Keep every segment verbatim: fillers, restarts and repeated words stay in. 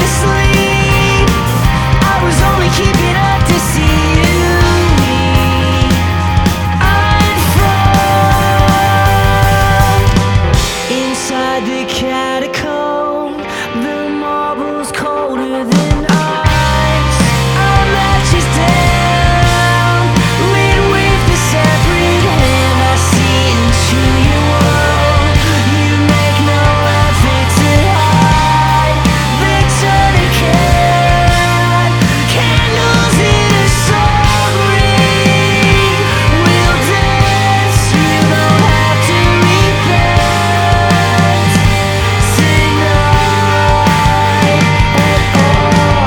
asleep. I was only keeping up to see you leave. Unfurl. Inside the catacomb, the marble's colder than ice. Our matches down, lit with the separate hand. I see into your world. You make no effort to hide. The tourniquet, candles in a song ring. We'll dance, you don't have to repent tonight at all.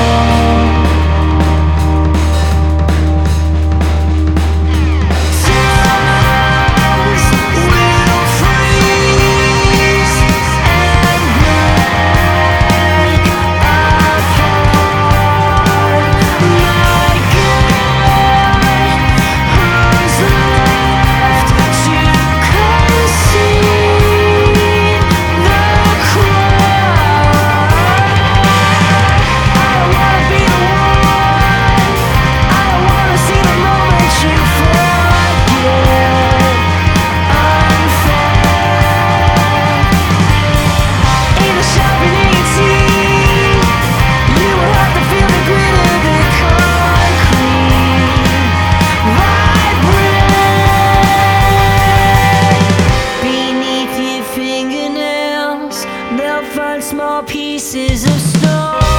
Times will freeze and break apart. My God, who's left to concede the crowd? I don't wanna be the one. I don't wanna see the moment you forget. Unfair. In a sharpening teeth, you will have to feel the grit of the concrete vibrate. Beneath your fingernails, they'll find small pieces of stone.